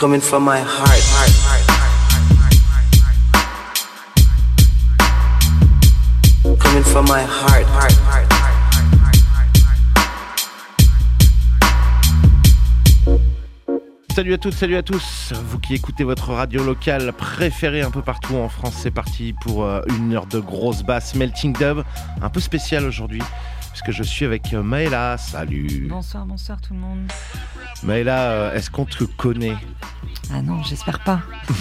coming from my heart. Coming from my heart. Salut à toutes, salut à tous, vous qui écoutez votre radio locale préférée un peu partout en France, c'est parti pour une heure de grosse basse Melting Dub, un peu spécial aujourd'hui, puisque je suis avec Maëla, salut. Bonsoir tout le monde. Maëla, est-ce qu'on te connaît ? Ah non, j'espère pas.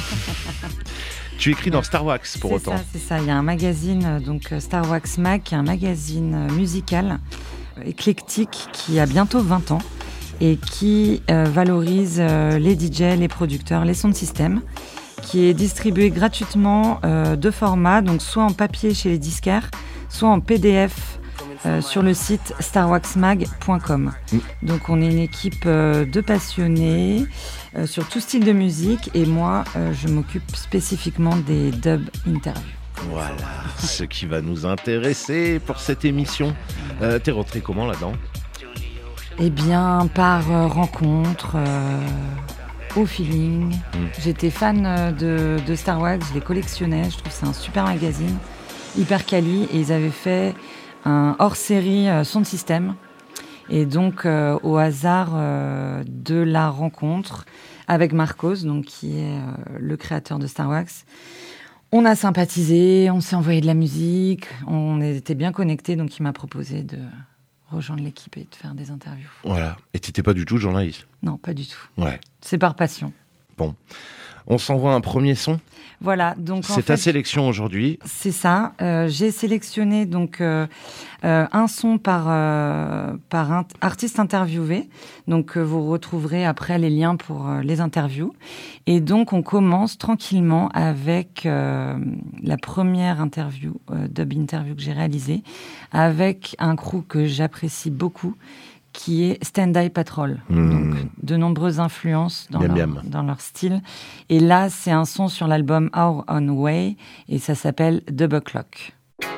Tu écris dans Star Wax pour autant. C'est ça, il y a un magazine, donc Star Wax Mag, qui est un magazine musical, éclectique, qui a bientôt 20 ans. Et qui valorise les DJ, les producteurs, les sound systems, qui est distribué gratuitement de formats, donc soit en papier chez les disquaires, soit en PDF sur le site starwaxmag.com. Donc on est une équipe de passionnés sur tout style de musique, et moi je m'occupe spécifiquement des dub interviews. Voilà, ce qui va nous intéresser pour cette émission. T'es rentré comment là-dedans ? Eh bien, par rencontre, au feeling. J'étais fan de Star Wax, je les collectionnais, je trouve que c'est un super magazine, hyper quali, et ils avaient fait un hors-série sound system. Et donc, au hasard de la rencontre avec Marcos, donc, qui est le créateur de Star Wax, on a sympathisé, on s'est envoyé de la musique, on était bien connectés, donc il m'a proposé de rejoindre l'équipe et de faire des interviews. Voilà. Et t'étais pas du tout journaliste ? Non, pas du tout. Ouais. C'est par passion. Bon. On s'envoie un premier son ? Voilà. Donc, c'est ta sélection aujourd'hui ? C'est ça. J'ai sélectionné donc un son par un artiste interviewé. Donc, vous retrouverez après les liens pour les interviews. Et donc, on commence tranquillement avec la première interview, dub interview que j'ai réalisée, avec un crew que j'apprécie beaucoup, qui est Stand Eye Patrol. Donc, de nombreuses influences dans leur style. Et là, c'est un son sur l'album Our Own Way, et ça s'appelle Double Clock.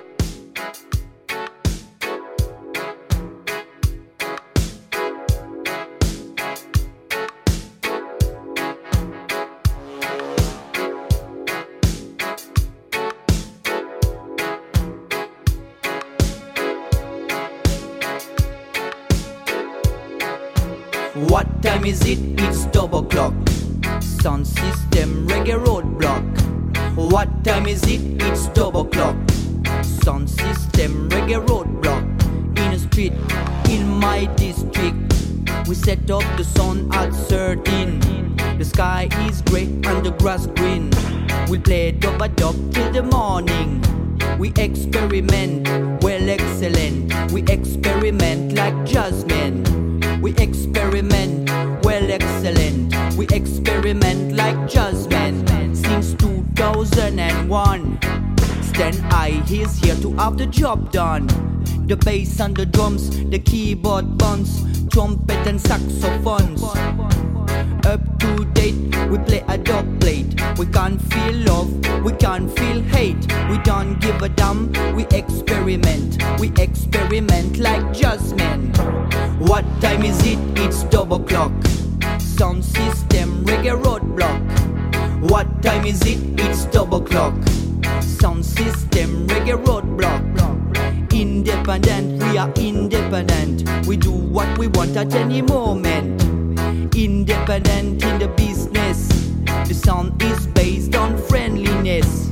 What time is it? It's double clock. Sound system reggae roadblock. What time is it? It's double clock. Sound system reggae roadblock. In a street, in my district, we set up the sun at 13. The sky is grey and the grass green. We play dub-a-dub till the morning. We experiment, well excellent. We experiment like jazzmen. We experiment, well excellent. We experiment like jazzmen. Since 2001, Stand Eye is here to have the job done. The bass and the drums, the keyboard buns, trumpet and saxophones. Up to date, we play a dub plate. We can't feel love, we can't feel hate. We don't give a damn, we experiment like jazzmen. What time is it? It's double clock. Sound system reggae roadblock. What time is it? It's double clock. Sound system reggae roadblock. Independent, we are independent. We do what we want at any moment. Independent in the business. The sound is based on friendliness.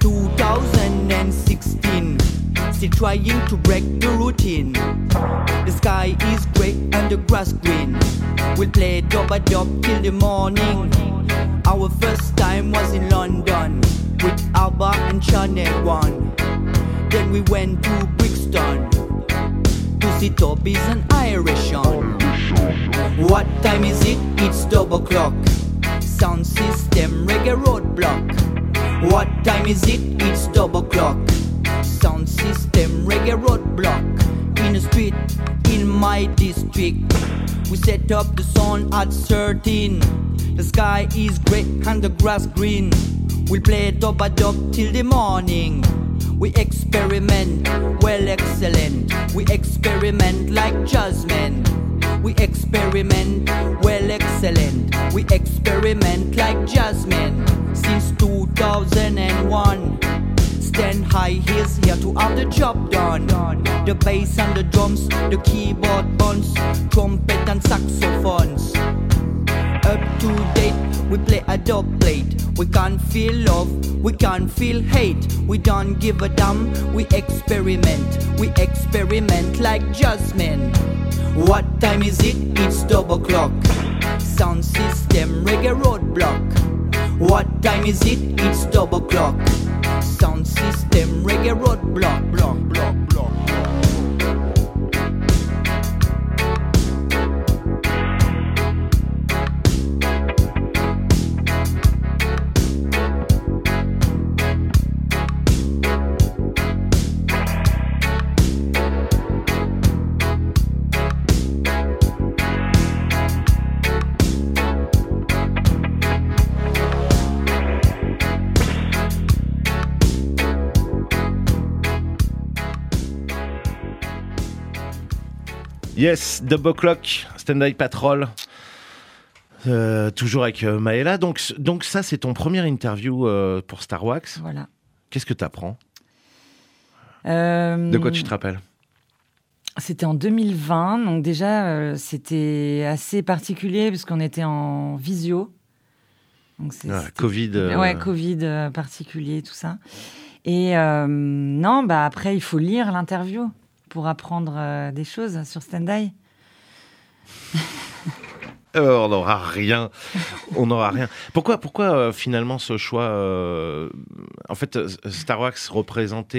2016, still trying to break the routine. The sky is grey and the grass green. We'll play dub-a-dub till the morning. Our first time was in London with ABBA and Channel 1. Then we went to Brixton to see Tobies and Irish on. What time is it? It's double clock. Sound system reggae roadblock. What time is it? It's double clock. Sound system reggae roadblock. In the street, in my district, we set up the sun at 13. The sky is grey and the grass green. We'll play dub-a-dub till the morning. We experiment, well excellent. We experiment like jazzmen. we experiment, well excellent. We experiment like Jasmine since 2001. Stand high, he's here to have the job done. The bass and the drums, the keyboard buns, trumpet and saxophones. Up to date, we play a dub plate. We can't feel love, we can't feel hate. We don't give a damn, we experiment like Jasmine. What time is it? It's double clock. Sound system, reggae roadblock. What time is it? It's double clock. Sound system, reggae roadblock. Block, block, block. Yes, Double Clock, Stand-By Patrol. Toujours avec Maëla. Donc ça, c'est ton première interview pour Star Wax. Voilà. Qu'est-ce que tu apprends De quoi tu te rappelles? C'était en 2020, donc déjà, c'était assez particulier parce qu'on était en visio. Donc Covid. Ouais, Covid particulier, tout ça. Et non, après, il faut lire l'interview pour apprendre des choses sur Stand-By. On n'aura rien. Pourquoi finalement ce choix En fait, Star Wax représente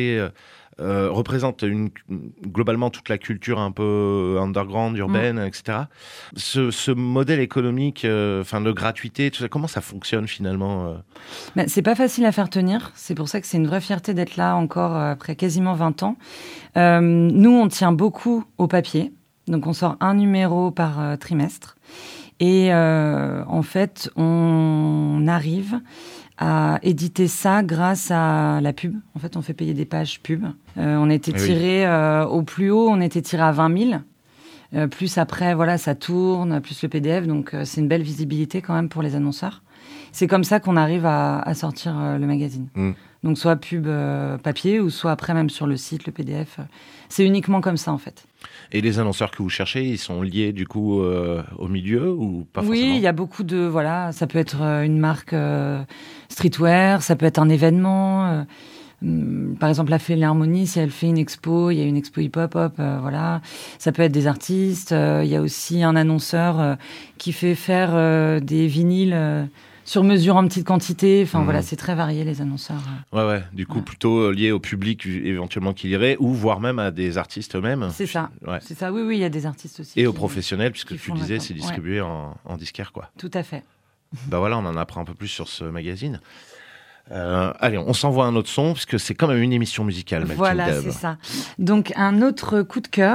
globalement toute la culture un peu underground, urbaine, etc. Ce modèle économique, de gratuité, tout ça, comment ça fonctionne finalement C'est pas facile à faire tenir. C'est pour ça que c'est une vraie fierté d'être là encore après quasiment 20 ans. Nous, on tient beaucoup au papier. Donc, on sort un numéro par trimestre. Et en fait, on arrive à éditer ça grâce à la pub. En fait, on fait payer des pages pub. On était tiré au plus haut, on était tiré à 20 000. Plus après, voilà, ça tourne, plus le PDF. Donc, c'est une belle visibilité quand même pour les annonceurs. C'est comme ça qu'on arrive à sortir le magazine. Donc, soit pub papier ou soit après même sur le site, le PDF. C'est uniquement comme ça, en fait. Et les annonceurs que vous cherchez, ils sont liés du coup au milieu ou pas forcément? Oui, il y a beaucoup de... Voilà, ça peut être une marque streetwear, ça peut être un événement. Par exemple, la Philharmonie, si elle fait une expo, il y a une expo hip-hop, voilà. Ça peut être des artistes. Il y a aussi un annonceur qui fait faire des vinyles... sur mesure en petite quantité, voilà, c'est très varié les annonceurs. Ouais, du coup plutôt lié au public éventuellement qui lirait, ou voire même à des artistes eux-mêmes. C'est ça, c'est ça, oui, il y a des artistes aussi. Et aux professionnels, puisque tu disais, c'est distribué en disquaire, quoi. Tout à fait. Voilà, on en apprend un peu plus sur ce magazine. Allez, on s'envoie un autre son, puisque c'est quand même une émission musicale. Voilà, c'est ça. Donc, un autre coup de cœur.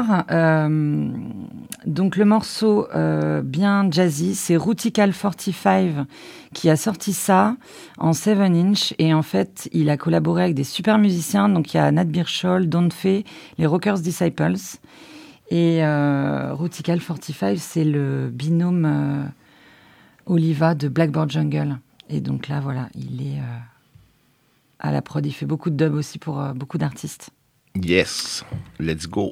Donc, le morceau bien jazzy, c'est Rutical 45 qui a sorti ça en 7-inch. Et en fait, il a collaboré avec des super musiciens. Donc, il y a Nat Birchall, Don Fay, les Rockers Disciples. Et Rutical 45, c'est le binôme Oliva de Blackboard Jungle. Et donc là, voilà, il est... à la prod, il fait beaucoup de dub aussi pour beaucoup d'artistes. Yes, let's go.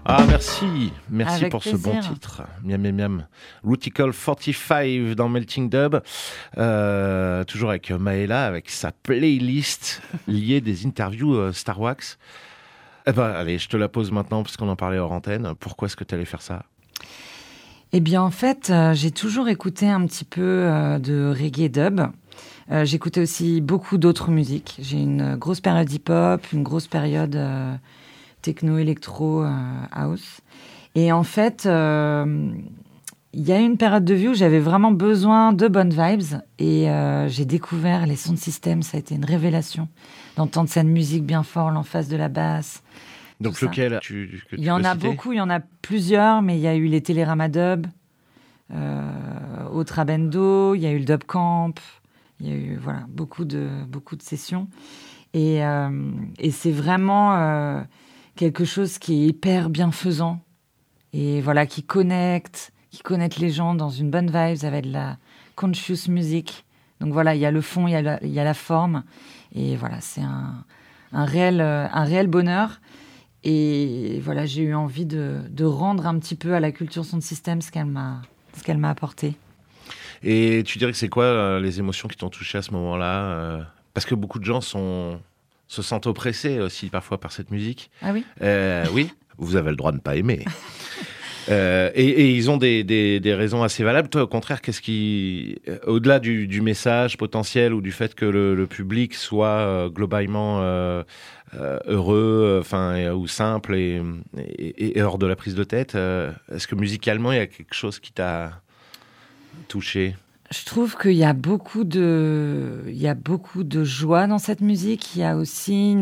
Ah, merci Avec pour plaisir. ce bon titre. Miam, miam, miam. Ruticle 45 dans Melting Dub. Toujours avec Maëla, avec sa playlist liée des interviews Star Wax. Eh ben, allez, je te la pose maintenant parce qu'on en parlait hors antenne. Pourquoi est-ce que tu allais faire ça ? Eh bien, en fait, j'ai toujours écouté un petit peu de reggae dub. J'écoutais aussi beaucoup d'autres musiques. J'ai une grosse période hip-hop, une grosse période techno, électro, house. Et en fait, il y a eu une période de vie où j'avais vraiment besoin de bonnes vibes. Et j'ai découvert les sons de système. Ça a été une révélation d'entendre cette musique bien fort, l'emphase de la basse. Donc ça. lequel Il y en a beaucoup, il y en a plusieurs, mais il y a eu les Télérama Dub, au Trabendo, il y a eu le Dub Camp, il y a eu voilà, beaucoup de sessions. Et c'est vraiment quelque chose qui est hyper bienfaisant et voilà, qui connecte les gens dans une bonne vibe avec de la conscious music. Donc voilà, il y a le fond, il y a la forme. Et voilà, c'est un réel bonheur. Et voilà, j'ai eu envie de rendre un petit peu à la culture son système ce qu'elle m'a apporté. Et tu dirais que c'est quoi les émotions qui t'ont touché à ce moment-là parce que beaucoup de gens se sentent oppressés aussi parfois par cette musique. Ah oui ? Oui, vous avez le droit de ne pas aimer. Et ils ont des raisons assez valables. Toi, au contraire, qu'est-ce qui, au-delà du message potentiel ou du fait que le public soit globalement heureux, ou simple et hors de la prise de tête, est-ce que musicalement il y a quelque chose qui t'a touché ? Je trouve qu'il y a beaucoup de joie dans cette musique. Il y a aussi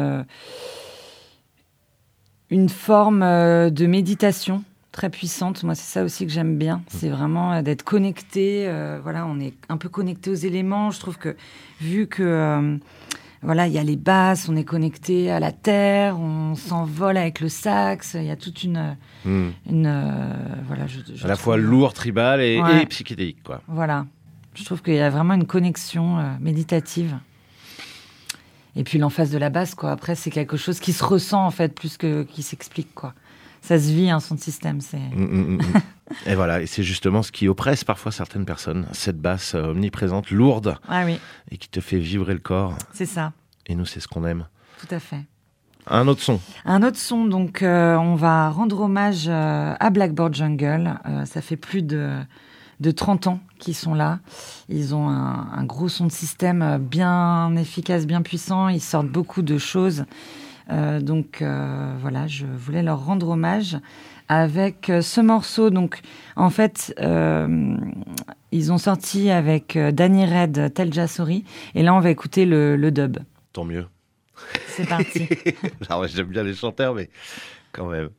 une forme de méditation très puissante. Moi, c'est ça aussi que j'aime bien. C'est vraiment d'être connecté. Voilà, on est un peu connecté aux éléments. Je trouve que vu que voilà, il y a les basses, on est connecté à la terre, on s'envole avec le sax. Il y a toute une voilà, à la fois lourd, tribal et psychédélique, quoi. Voilà, je trouve qu'il y a vraiment une connexion méditative. Et puis l'emphase de la basse, quoi. Après, c'est quelque chose qui se ressent en fait plus que qui s'explique, quoi. Ça se vit, son système. C'est... Et voilà, et c'est justement ce qui oppresse parfois certaines personnes, cette basse omniprésente, lourde, et qui te fait vibrer le corps. C'est ça. Et nous, c'est ce qu'on aime. Tout à fait. Un autre son, donc on va rendre hommage à Blackboard Jungle. Ça fait plus de 30 ans qu'ils sont là. Ils ont un gros son de système bien efficace, bien puissant. Ils sortent beaucoup de choses. Donc voilà, je voulais leur rendre hommage avec ce morceau. Donc en fait, ils ont sorti avec Danny Red, Telja Sori, et là on va écouter le dub. Tant mieux. C'est parti. Alors, j'aime bien les chanteurs, mais quand même.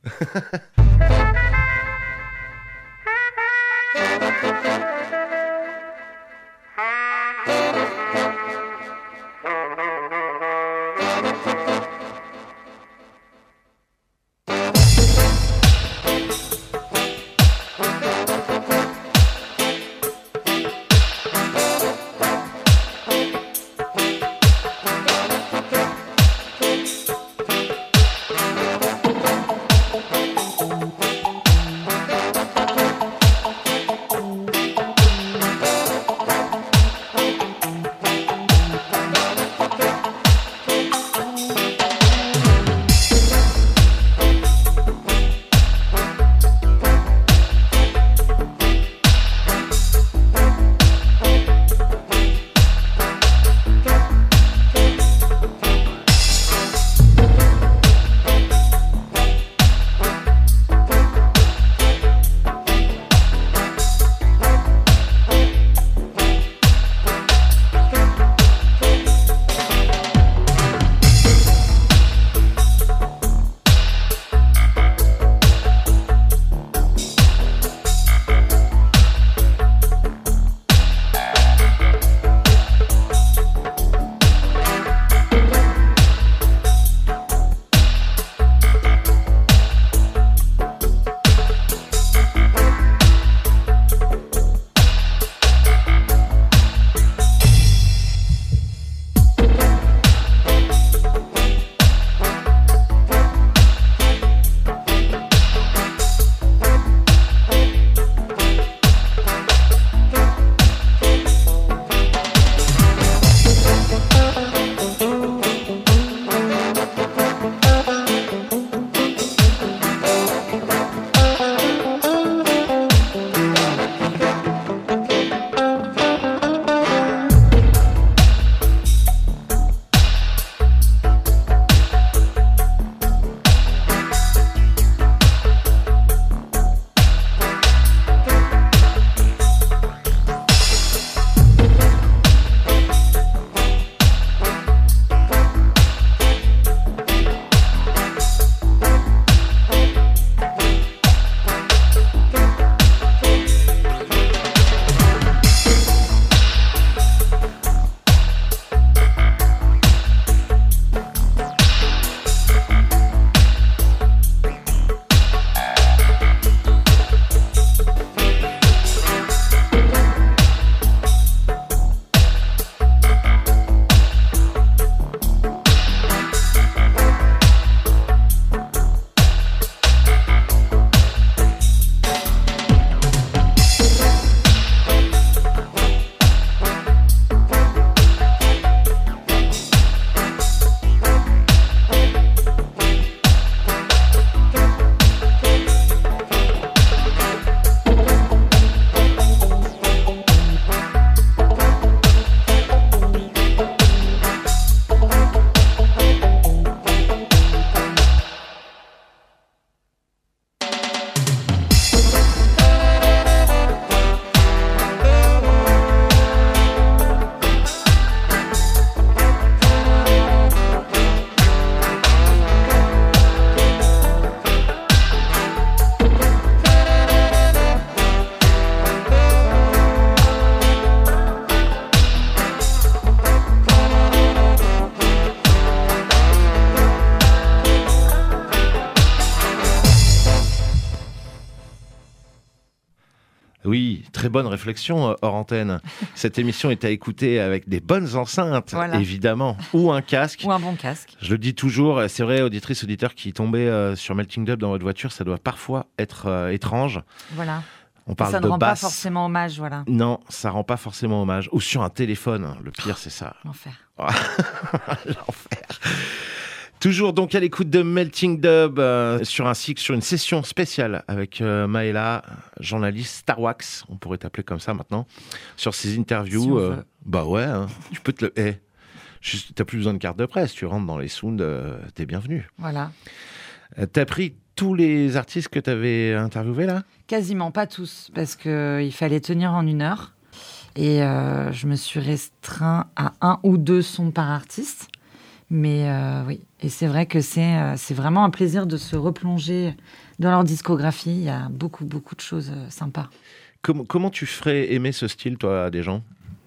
Oui, très bonne réflexion hors antenne. Cette émission est à écouter avec des bonnes enceintes, évidemment, ou un casque. Ou un bon casque. Je le dis toujours, c'est vrai, auditrices, auditeurs qui tombaient sur Melting Dub dans votre voiture, ça doit parfois être étrange. Voilà. On parle ça de ne rend basse. pas forcément hommage, voilà. Non, ça rend pas forcément hommage. Ou sur un téléphone, le pire c'est ça. L'enfer. L'enfer. Toujours donc à l'écoute de Melting Dub sur une session spéciale avec Maëla, journaliste Star Wax, on pourrait t'appeler comme ça maintenant, sur ses interviews. Si on veut. Bah ouais, hein, tu peux te le. T'as plus besoin de carte de presse, tu rentres dans les sounds, t'es bienvenu. Voilà. T'as pris tous les artistes que t'avais interviewés là ? Quasiment pas tous, parce qu'il fallait tenir en 1 heure. Et je me suis restreint à 1 ou 2 sons par artiste. Mais oui, et c'est vrai que c'est vraiment un plaisir de se replonger dans leur discographie. Il y a beaucoup, beaucoup de choses sympas. Comment tu ferais aimer ce style, toi, à des gens ?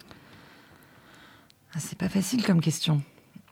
C'est pas facile comme question.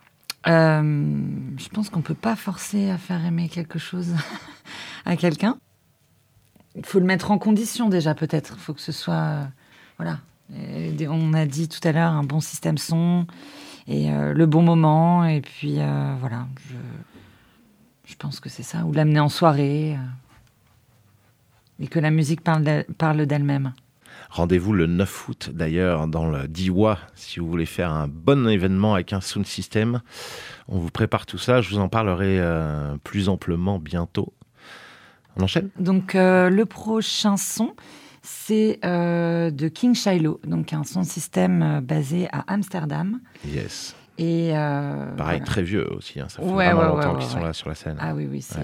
Je pense qu'on peut pas forcer à faire aimer quelque chose à quelqu'un. Il faut le mettre en condition déjà, peut-être. Il faut que ce soit... voilà. On a dit tout à l'heure un bon système son... et le bon moment, et puis voilà, je pense que c'est ça, ou l'amener en soirée, et que la musique parle d'elle-même. Rendez-vous le 9 août d'ailleurs dans le Diwa, si vous voulez faire un bon événement avec un sound system. On vous prépare tout ça, je vous en parlerai plus amplement bientôt. On enchaîne ? Donc le prochain son, c'est de King Shiloh, donc un son système basé à Amsterdam. Yes. Et pareil, voilà. Très vieux aussi, hein. Ça fait vraiment longtemps qu'ils sont là sur la scène. Ah oui, c'est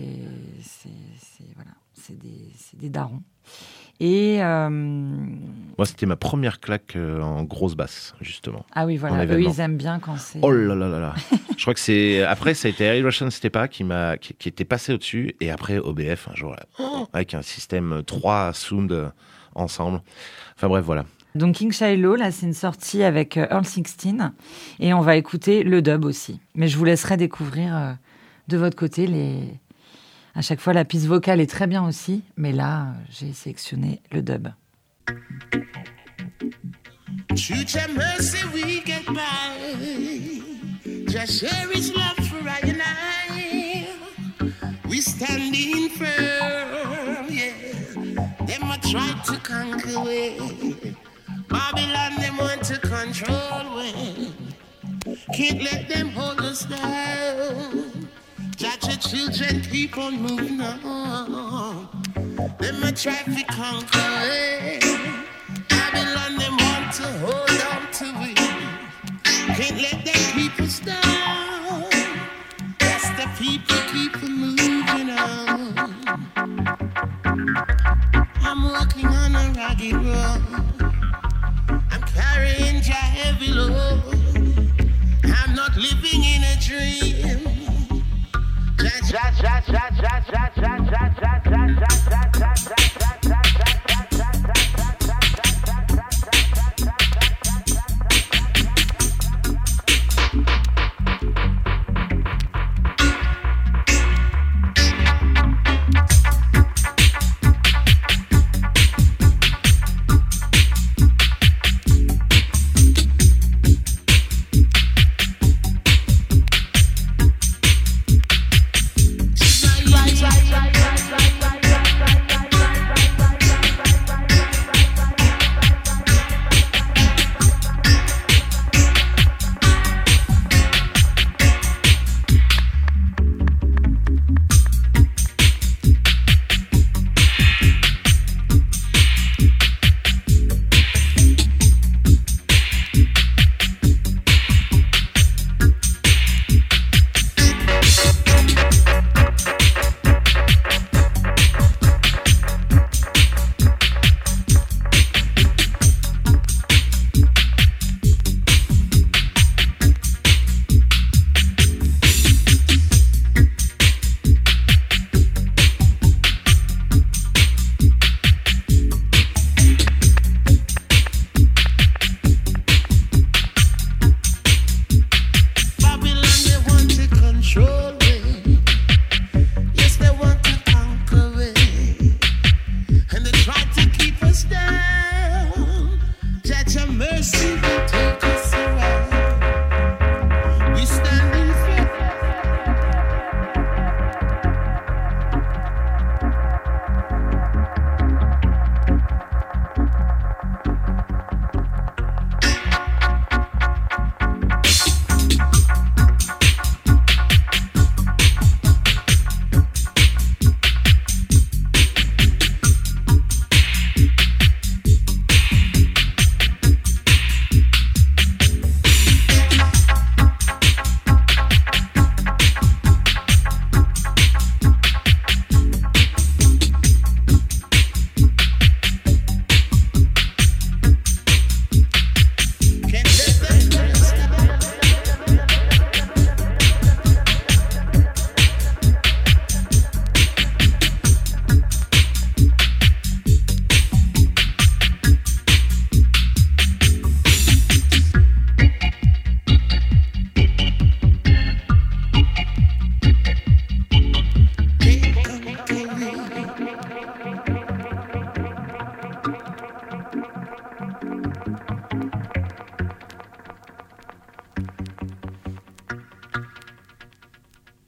des darons. Et moi, c'était ma première claque en grosse basse, justement. Ah oui, voilà. Eux, ils aiment bien quand c'est... Oh là là là là. Je crois que c'est... Après, ça a été Harry Russian Stepa qui était passé au-dessus. Et après, OBF, un jour, là, avec un système 3 sounds ensemble. Enfin bref, voilà. Donc King Shiloh, là, c'est une sortie avec Earl 16. Et on va écouter le dub aussi. Mais je vous laisserai découvrir de votre côté à chaque fois, la piste vocale est très bien aussi. Mais là, j'ai sélectionné le dub. Shoot your mercy, we get by. Just share his love for I and I. We standing firm, yeah. Them a try to conquer way. Babylon, them want to control way. Can't let them hold us down. Judge your children, keep on moving on. Them a try to conquer way. Babylon, them want to hold on to it. Can't let them keep us down. That's the people keep moving on. I'm walking on a rugged road. I'm carrying your heavy load. I'm not living in a dream.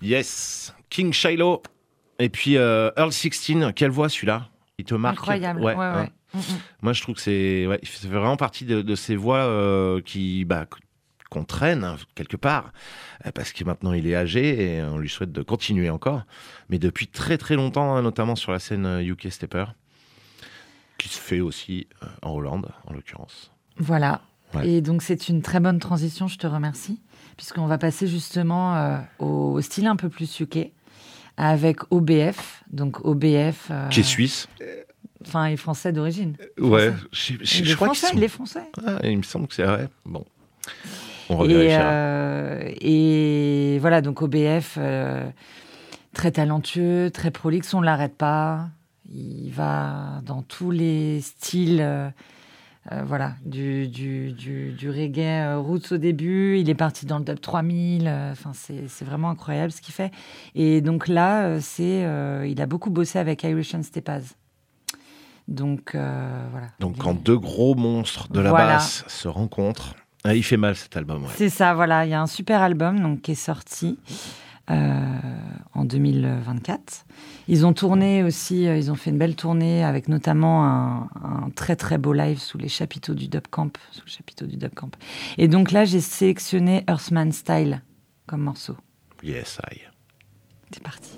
Yes, King Shiloh. Et puis Earl 16, quelle voix celui-là? Il te marque? Incroyable. Ouais. Moi, je trouve que il fait vraiment partie de ces voix qu'on traîne quelque part, parce que maintenant il est âgé et on lui souhaite de continuer encore. Mais depuis très très longtemps, notamment sur la scène UK Stepper, qui se fait aussi en Hollande, en l'occurrence. Voilà. Ouais. Et donc c'est une très bonne transition, je te remercie, puisqu'on va passer justement au style un peu plus UK, avec OBF. Donc OBF... Qui est suisse. Enfin, il est français d'origine. Ouais, Français. je crois qu'ils sont... Il est français. Ah, il me semble que c'est vrai. Bon, on revérifiera. Et voilà, donc OBF, très talentueux, très prolixe, on ne l'arrête pas. Il va dans tous les styles, voilà, du reggae roots au début. Il est parti dans le dub 3000. Enfin, c'est vraiment incroyable ce qu'il fait. Et donc là, il a beaucoup bossé avec Irish and Stepas. Donc voilà. Donc quand deux gros monstres de la basse se rencontrent, il fait mal cet album. Ouais. C'est ça, voilà. Il y a un super album donc, qui est sorti en 2024. Ils ont tourné aussi, ils ont fait une belle tournée avec notamment un très très beau live sous le chapiteau du Dub Camp. Et donc là, j'ai sélectionné Earthman Style comme morceau. Yes, I. C'est parti.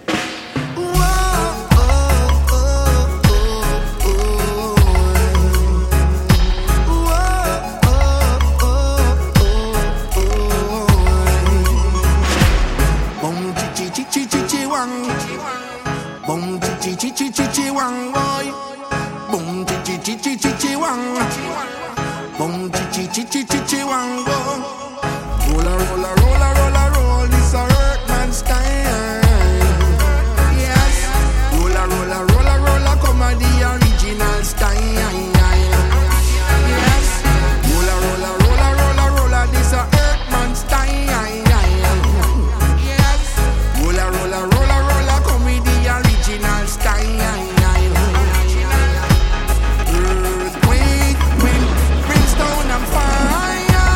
Boom, chi wang boy. Boom, chi wang. Boom, chi wang boy. Roll. This a Earthman style. Yes. Roll. Come on, the original style. Yes. Roll. This a Earthman style. Yes. Roll. Come with the original style. Earthquake, wind, brimstone and fire.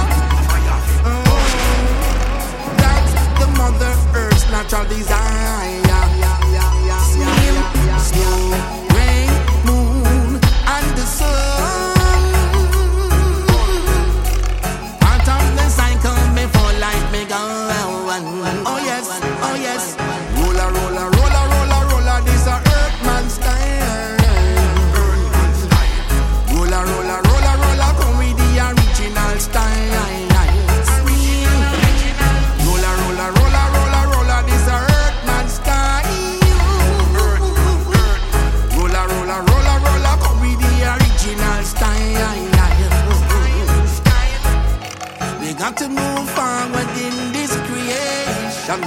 That's the Mother Earth's natural desire. Steam, snow, rain, moon, and the sun. Part of the cycle before life begun. Oh yes. Roll. This a Earthman style. Roll. Come with the original style. Roll. This a Earthman style. Roll. Come with the original style. We got to move forward in this creation.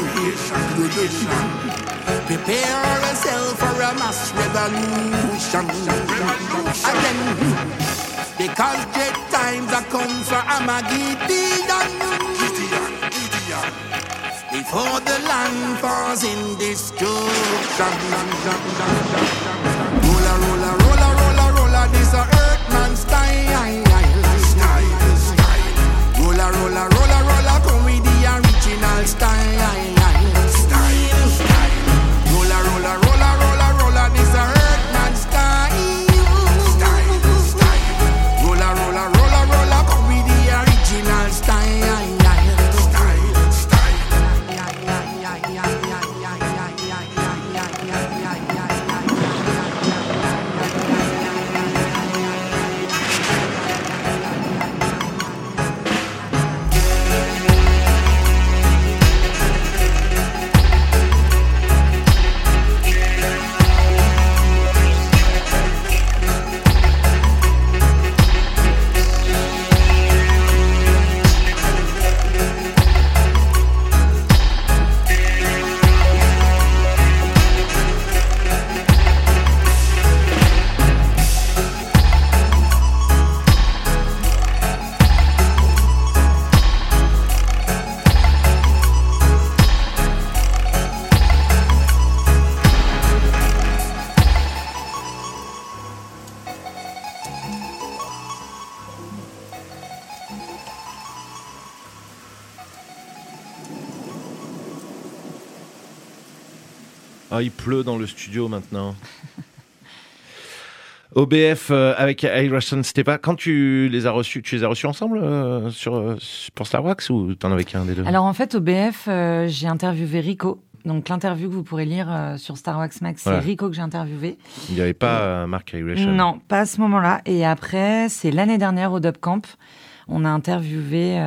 Prepare ourselves for a mass revolution. Again, because dread times are come for Armageddon. Before the land falls in destruction. Roll. This a Earthman style. Roll. Come with the original style. Roll. This a Earthman style. Roll. Come with the original style. il pleut dans le studio maintenant. OBF avec Iration Stepa. Quand tu les as reçus ensemble pour Star Wax ou t'en avais qu'un des deux? Alors en fait, OBF, j'ai interviewé Rico. Donc l'interview que vous pourrez lire sur Star Wax Max, c'est Rico que j'ai interviewé. Il n'y avait pas Mark Iration? Non, pas à ce moment-là. Et après, c'est l'année dernière au Dub Camp. On a interviewé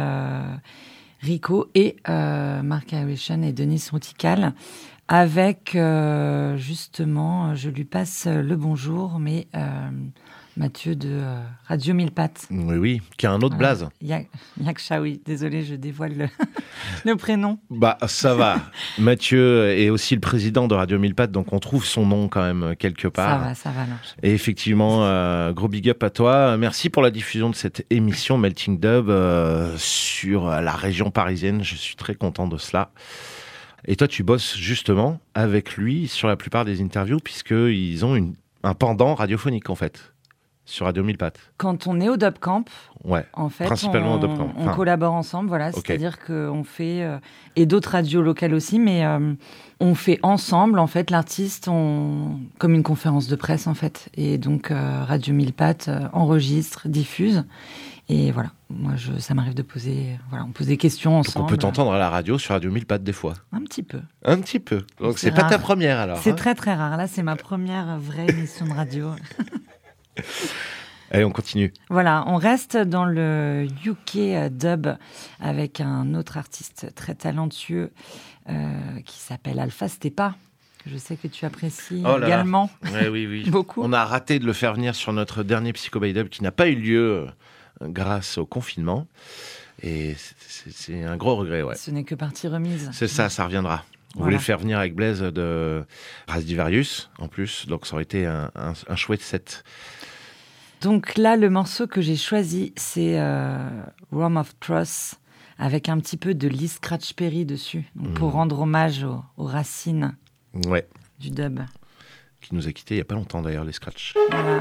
Rico et Mark Iration et Denis Routical. Avec, justement, je lui passe le bonjour, mais Mathieu de Radio Mille Pattes. Oui, qui a un autre blaze. Yaksha, oui. Désolée, je dévoile le prénom. Bah, ça va. Mathieu est aussi le président de Radio Mille Pattes, donc on trouve son nom quand même quelque part. Ça va. Alors. Et effectivement, gros big up à toi. Merci pour la diffusion de cette émission Melting Dub sur la région parisienne. Je suis très content de cela. Et toi, tu bosses justement avec lui sur la plupart des interviews, puisqu'ils ont un pendant radiophonique, en fait, sur Radio Mille Pattes. Quand on est au Dub Camp, en fait, principalement au Dub Camp. On collabore ensemble, voilà. Okay. C'est-à-dire qu'on fait... et d'autres radios locales aussi, mais on fait ensemble, en fait, l'artiste, comme une conférence de presse, en fait. Et donc, Radio Mille Pattes enregistre, diffuse. Et voilà, moi, ça m'arrive de poser... Voilà, on pose des questions ensemble. Donc on peut t'entendre à la radio sur Radio Mille Pattes des fois? Un petit peu. Un petit peu. Donc c'est pas ta première, alors? C'est très, très rare. Là, c'est ma première vraie émission de radio. Allez, on continue. Voilà, on reste dans le UK dub avec un autre artiste très talentueux qui s'appelle Alpha Stepa. Je sais que tu apprécies également. Oui. Beaucoup. On a raté de le faire venir sur notre dernier Psycho by Dub qui n'a pas eu lieu grâce au confinement. Et c'est un gros regret, ouais. Ce n'est que partie remise. C'est ça reviendra. On voulait le faire venir avec Blaise de Rasdivarius, en plus. Donc ça aurait été un chouette set. Donc là, le morceau que j'ai choisi, c'est Rome of Trust, avec un petit peu de Lee Scratch Perry dessus, donc pour rendre hommage aux racines du dub. Qui nous a quittés il n'y a pas longtemps d'ailleurs, les Scratch. Voilà.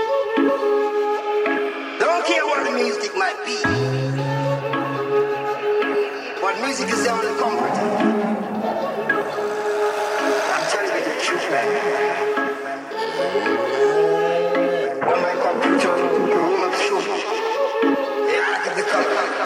Don't care what the music might be. What music is the only comfort. I'm telling you the truth, man. When I come to the room of truth, I give the color.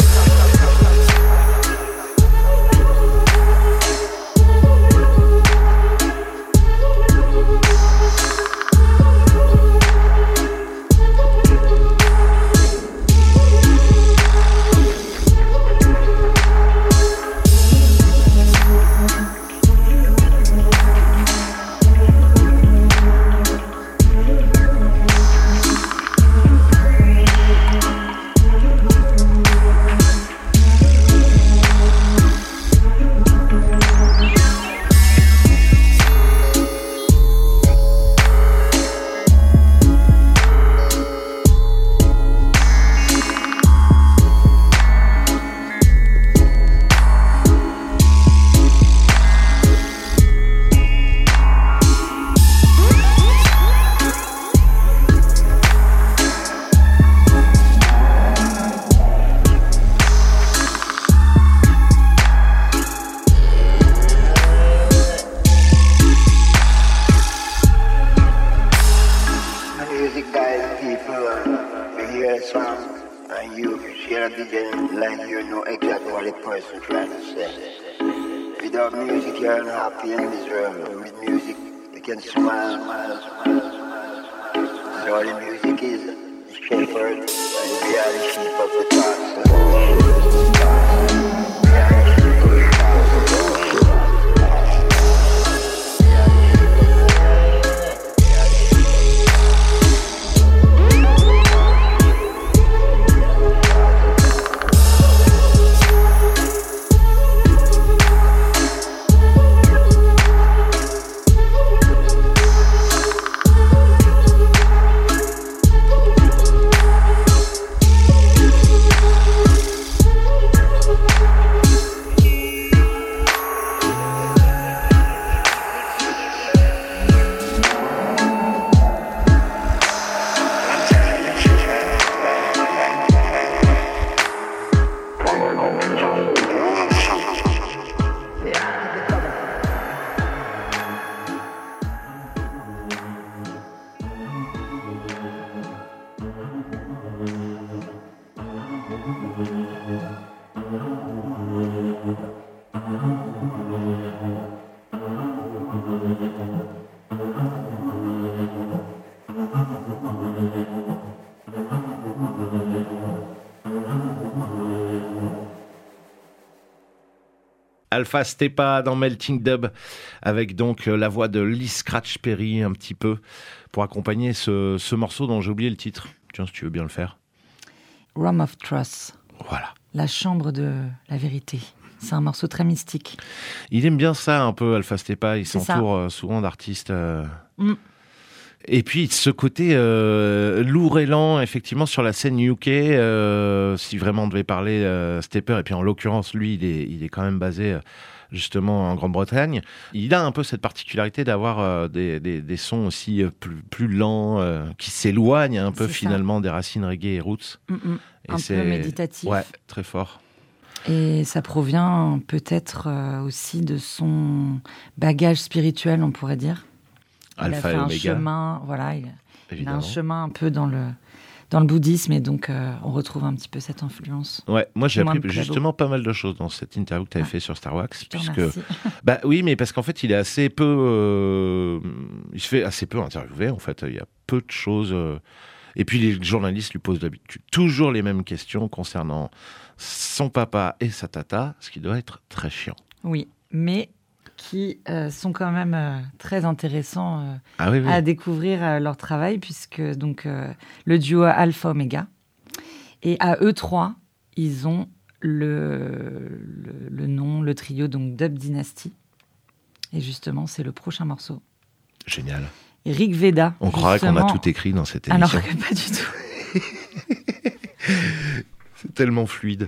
Alpha Stepa dans Melting Dub, avec donc la voix de Lee Scratch Perry un petit peu, pour accompagner ce morceau dont j'ai oublié le titre. Tiens, si tu veux bien le faire. Room of Trust. Voilà. La chambre de la vérité. C'est un morceau très mystique. Il aime bien ça un peu, Alpha Stepa. Il C'est s'entoure souvent d'artistes. Et puis ce côté lourd et lent, effectivement, sur la scène UK, si vraiment on devait parler Stepper, et puis en l'occurrence, lui, il est quand même basé justement en Grande-Bretagne. Il a un peu cette particularité d'avoir des sons aussi plus lents, qui s'éloignent un peu finalement des racines reggae et roots. Et un peu méditatif. Ouais, très fort. Et ça provient peut-être aussi de son bagage spirituel, on pourrait dire. Alpha il a et fait Oméga. un chemin, voilà, il a un Évidemment. chemin un peu dans le bouddhisme, et donc on retrouve un petit peu cette influence. Ouais, moi j'ai Moi, appris me plaît justement pas mal de choses dans cette interview que tu avais fait sur Star Wax, Je te puisque remercie. bah oui, mais parce qu'en fait il est assez peu, il se fait assez peu interviewer en fait. Il y a peu de choses. Et puis les journalistes lui posent d'habitude toujours les mêmes questions concernant son papa et sa tata, ce qui doit être très chiant. Oui, mais qui sont quand même très intéressants Ah oui, oui. à découvrir leur travail, puisque donc le duo Alpha Omega, et à eux trois, ils ont le nom, le trio, donc Dub Dynasty. Et justement, c'est le prochain morceau. Génial. Et Rig Veda. On croirait qu'on a justement, tout écrit dans cette émission. alors que pas du tout. C'est tellement fluide.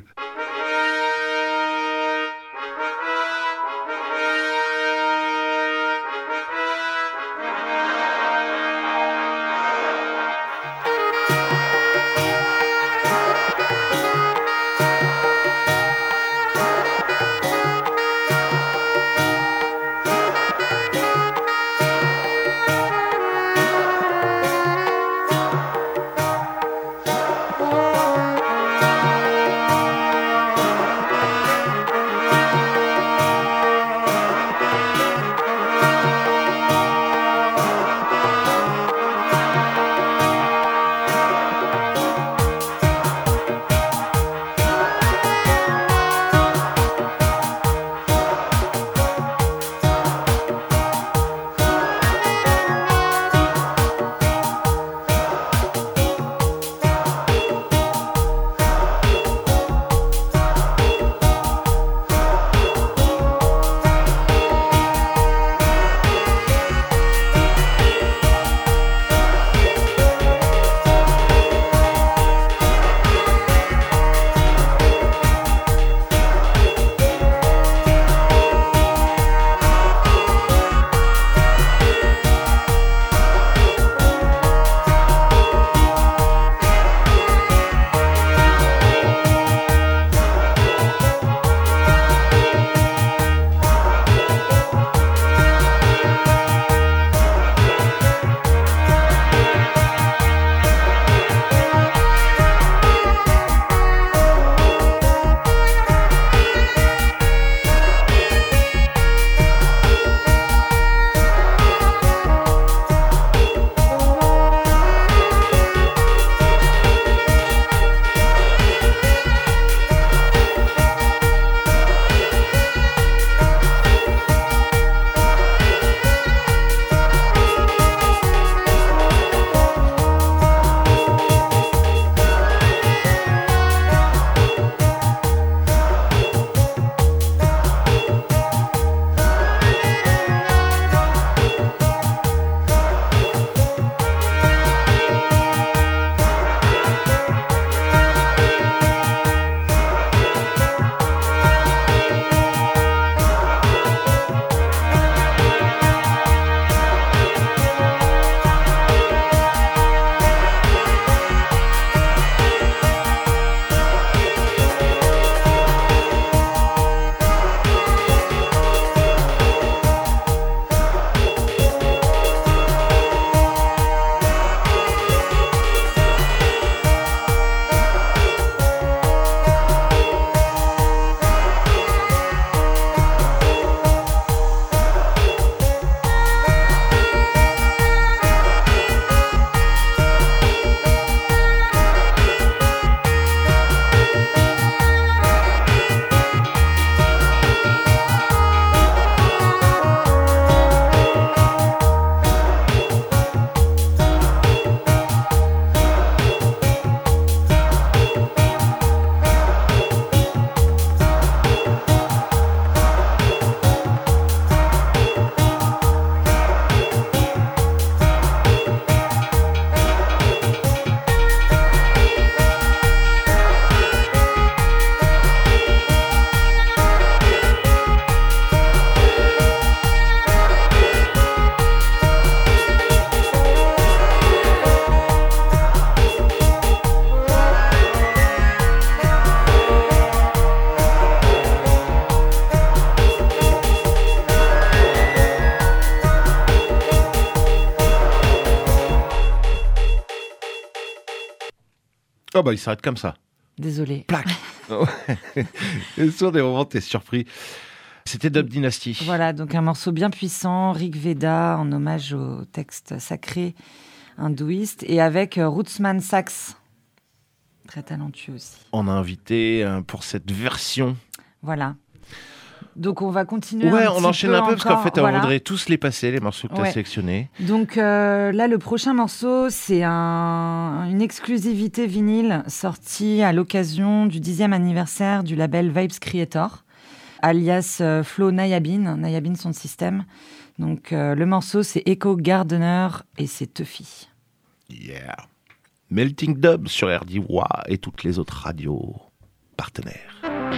Oh bah il s'arrête comme ça. Désolée. Plaque. Et sur des moments, t'es surpris. C'était Dub Dynasty. Voilà, donc un morceau bien puissant, Rig Veda, en hommage au texte sacré hindouiste, et avec Rootsman Sax, très talentueux aussi. On a invité pour cette version. Voilà. Donc on va continuer. Ouais, un on petit enchaîne peu un peu parce qu'en encore, fait, on voilà. voudrait tous les passer, les morceaux que tu as Ouais. sélectionnés. Donc là, le prochain morceau, c'est une exclusivité vinyle sortie à l'occasion du 10e anniversaire du label Vibes Creator, alias Flo Nayabin, Nayabin son système. Donc le morceau, c'est Echo Gardener et c'est Tuffy. Yeah. Melting Dub sur RDWA et toutes les autres radios partenaires.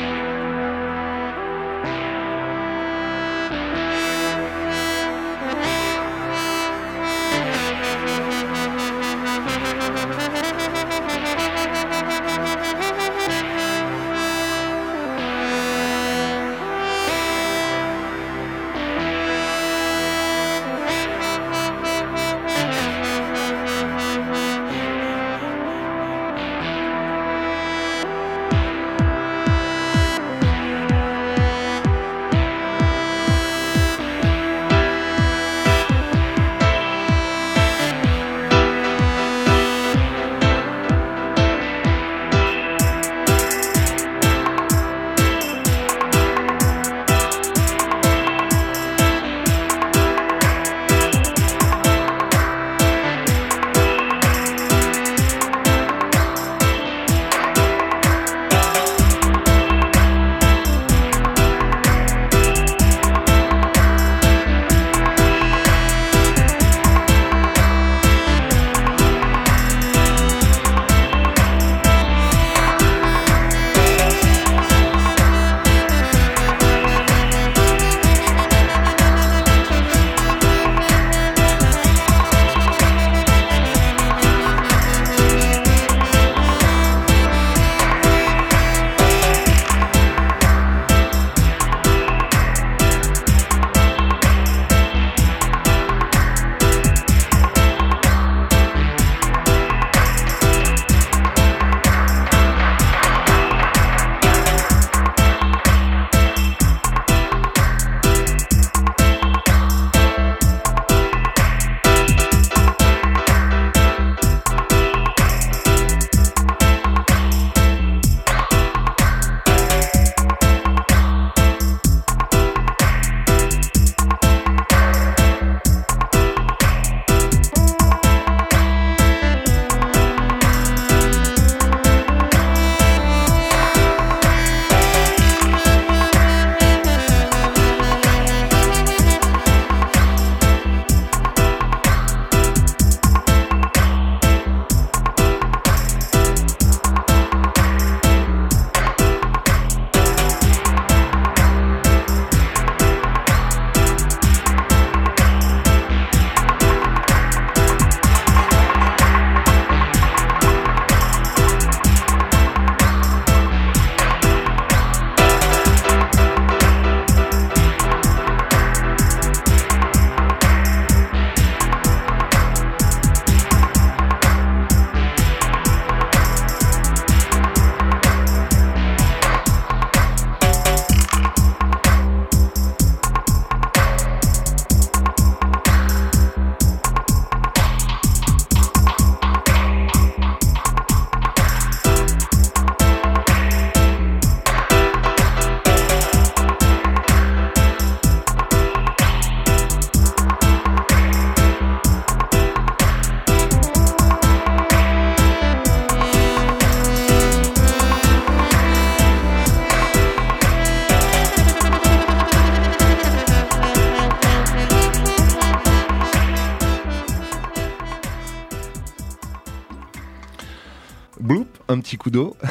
Bloop, un petit coup d'eau.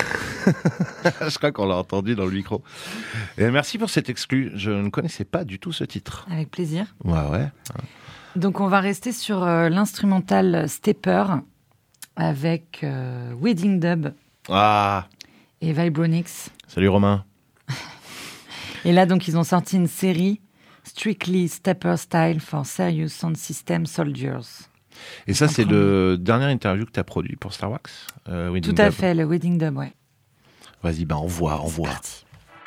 Je crois qu'on l'a entendu dans le micro. Et merci pour cet exclu. Je ne connaissais pas du tout ce titre. Avec plaisir. Ouais. Donc on va rester sur l'instrumental Stepper avec Wedding Dub et Vibronix. Salut Romain. Et là donc ils ont sorti une série Strictly Stepper Style for Serious Sound System Soldiers. Et ça, c'est le dernier interview que tu as produit pour Star Wax Tout à fait, le Wedding Dub, ouais. Vas-y, envoie. C'est parti.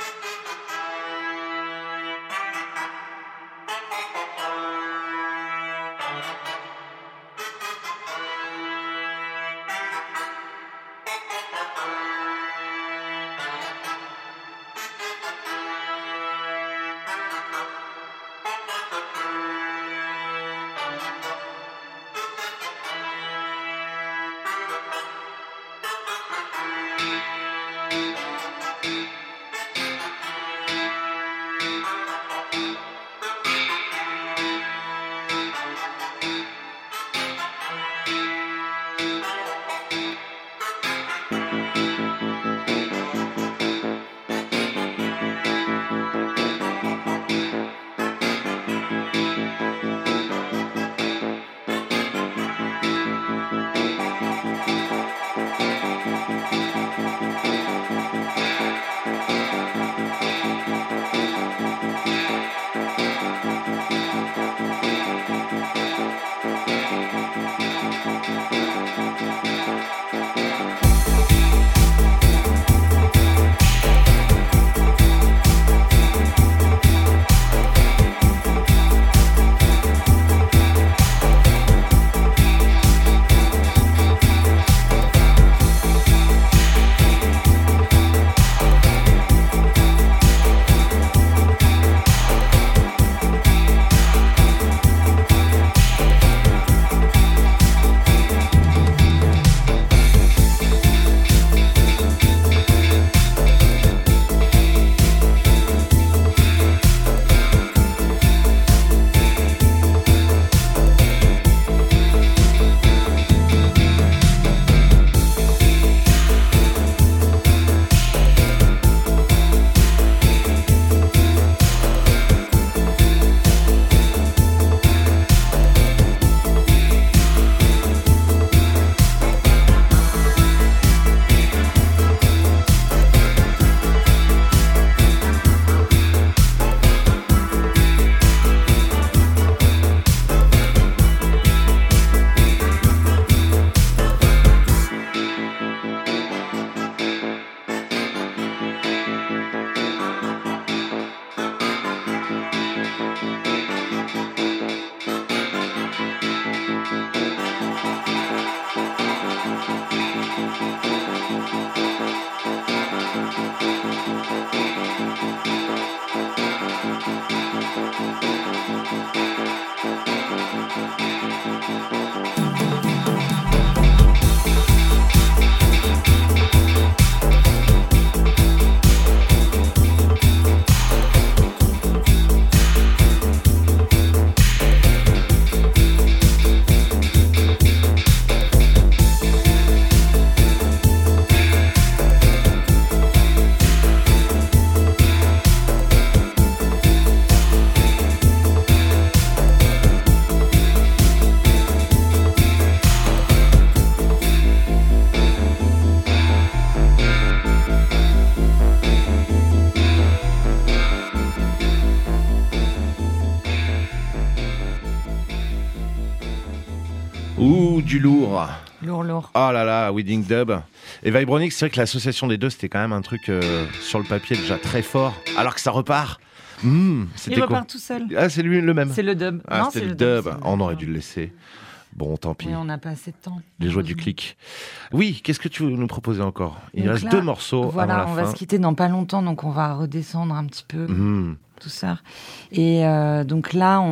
Ouh, du lourd. Lourd. Oh là là, Wedding Dub. Et Vibronics, c'est vrai que l'association des deux, c'était quand même un truc sur le papier déjà très fort. Alors que ça repart. C'était Il quoi repart tout seul. Ah, c'est lui le même. C'est le dub. Ah, Non, c'était c'est le dub. dub. On aurait dû le laisser. Bon, tant pis. Oui, on n'a pas assez de temps. Les joies du clic. Oui, qu'est-ce que tu veux nous proposer encore? Il Donc reste là, 2 morceaux voilà, avant la on fin. va se quitter dans pas longtemps, donc on va redescendre un petit peu. Tout ça. Et donc là,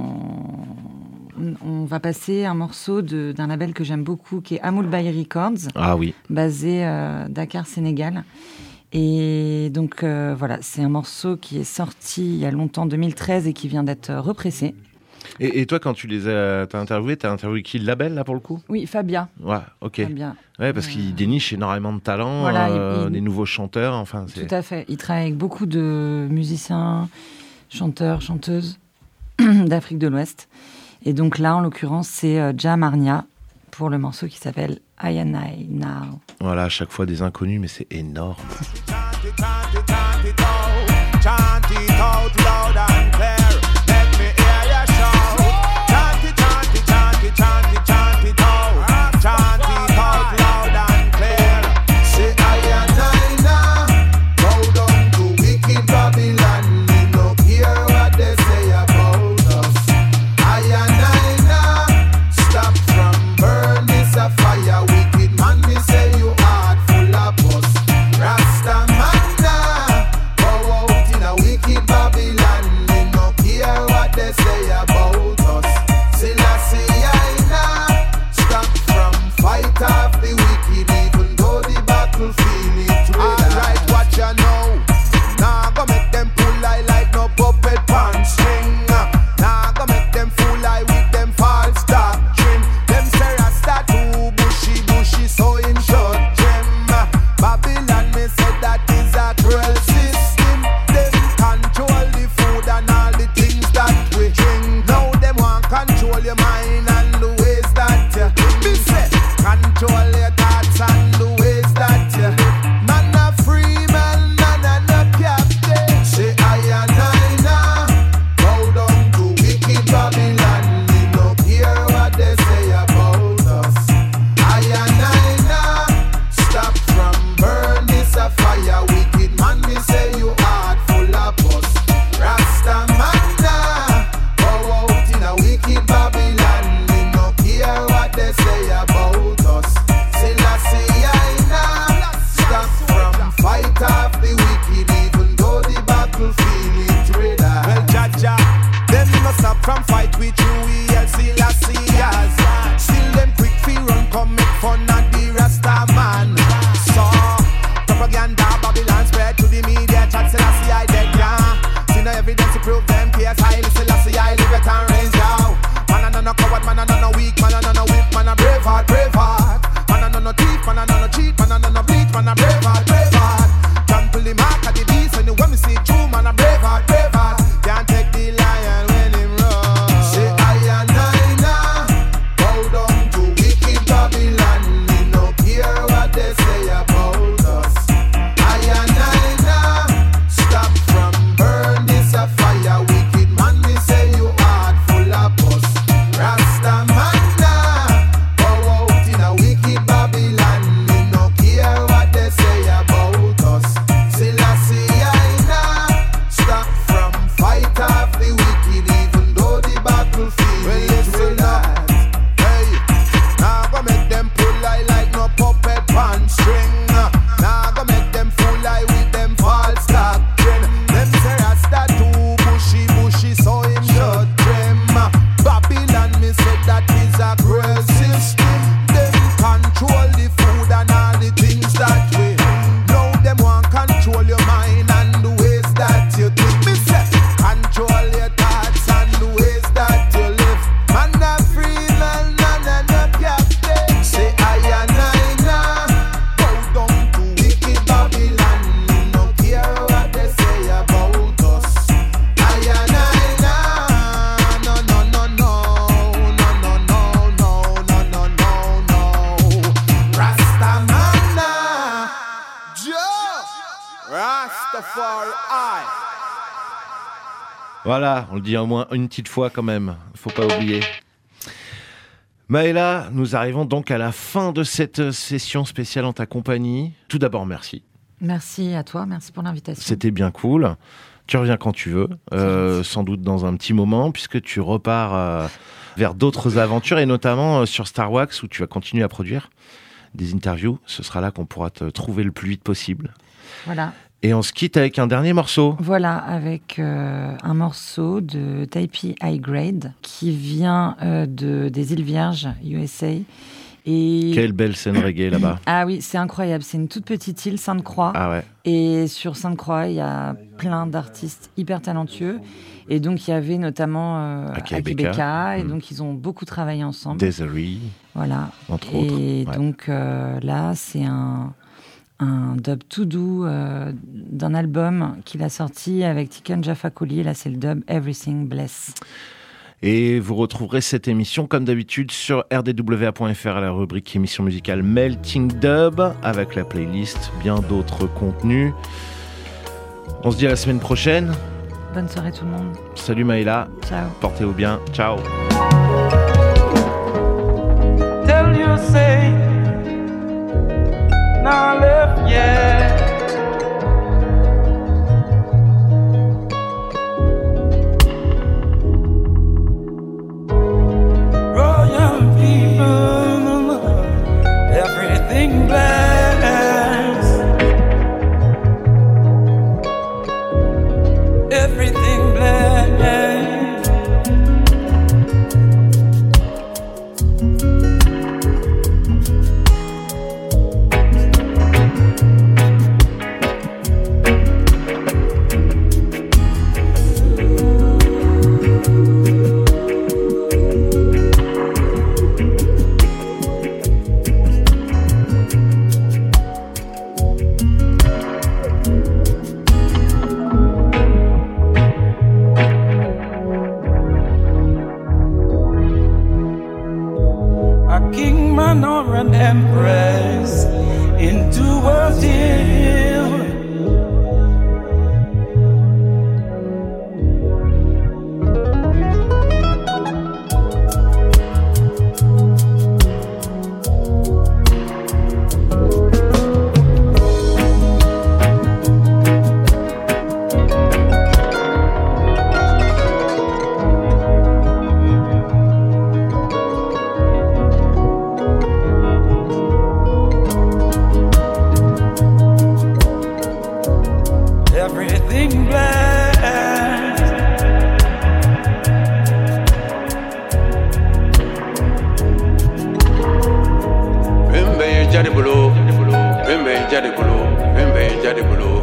on va passer un morceau d'un label que j'aime beaucoup, qui est Amoul Bay Records, Ah oui. basé Dakar, Sénégal. Et donc voilà, c'est un morceau qui est sorti il y a longtemps, 2013, et qui vient d'être repressé. Et toi, quand tu t'as interviewé qui, le label, là, pour le coup? Oui, Fabia. Ouais, ok. Fabia. Ouais, parce qu'il déniche énormément de talents, Voilà, des nouveaux chanteurs, enfin... Tout à fait. Il travaille avec beaucoup de musiciens, chanteurs, chanteuses d'Afrique de l'Ouest. Et donc là, en l'occurrence, c'est Jam Arnia pour le morceau qui s'appelle I and I Now. Voilà, à chaque fois des inconnus, mais c'est énorme. Chant it out loud and clear. Let me hear you shout. Chant it, chant it, chant it, chant it, chant Voilà, on le dit au moins une petite fois quand même, faut pas oublier. Maëla, nous arrivons donc à la fin de cette session spéciale en ta compagnie. Tout d'abord, merci. Merci à toi, merci pour l'invitation. C'était bien cool. Tu reviens quand tu veux, sans doute dans un petit moment, puisque tu repars vers d'autres aventures, et notamment sur Star Wax, où tu vas continuer à produire des interviews. Ce sera là qu'on pourra te trouver le plus vite possible. Voilà. Et on se quitte avec un dernier morceau. Voilà, avec un morceau de Type High Grade qui vient des îles Vierges, USA. Et... Quelle belle scène reggae là-bas. Ah oui, c'est incroyable. C'est une toute petite île, Sainte-Croix. Ah ouais. Et sur Sainte-Croix, il y a plein d'artistes hyper talentueux. Et donc, il y avait notamment Akebeka. Et donc, ils ont beaucoup travaillé ensemble. Desiree. Voilà. Entre autres. Et Ouais. donc, là, c'est un dub tout doux d'un album qu'il a sorti avec Tiken Jah Fakoly. Là, c'est le dub Everything Bless. Et vous retrouverez cette émission, comme d'habitude, sur rdwa.fr à la rubrique émission musicale Melting Dub, avec la playlist, bien d'autres contenus. On se dit à la semaine prochaine. Bonne soirée tout le monde. Salut Maëla. Ciao. Portez-vous bien. Ciao. Tell you say now left yet. Royal people, everything blessed, everything blessed. A king, man, or an empress into a deal. Everything blessed. Bembe jadi bulu, bembe jadi bulu, bembe jadi bulu.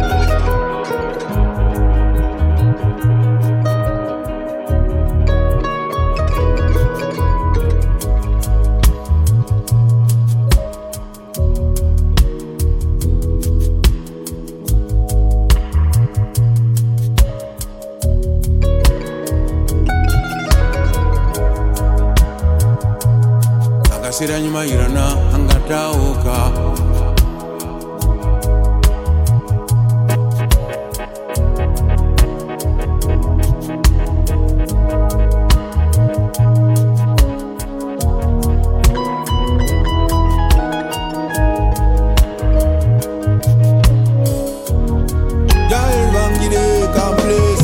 Akasira nyuma irana angatauka. Jail bangide complex.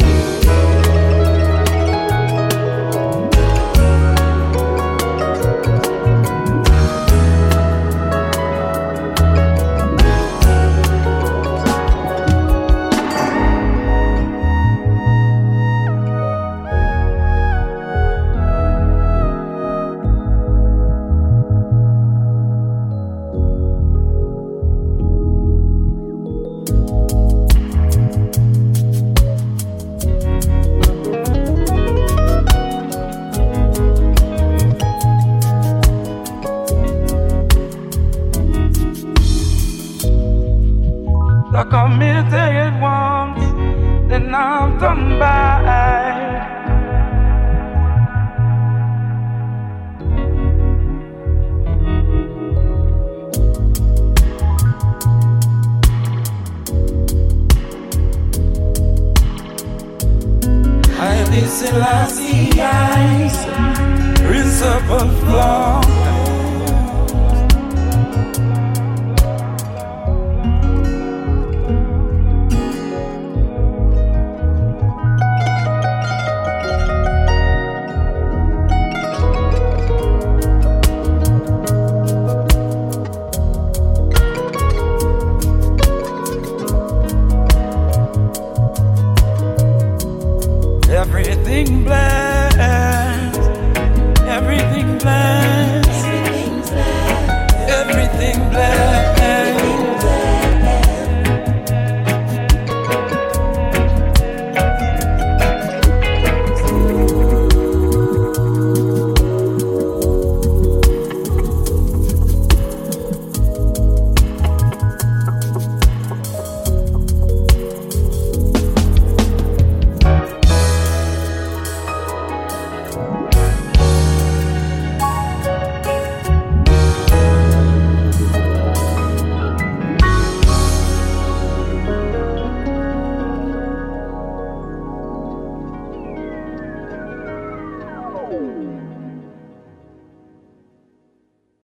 So come here, take it once, then I'm done by. Haile Selassie eyes, Prince of a flower.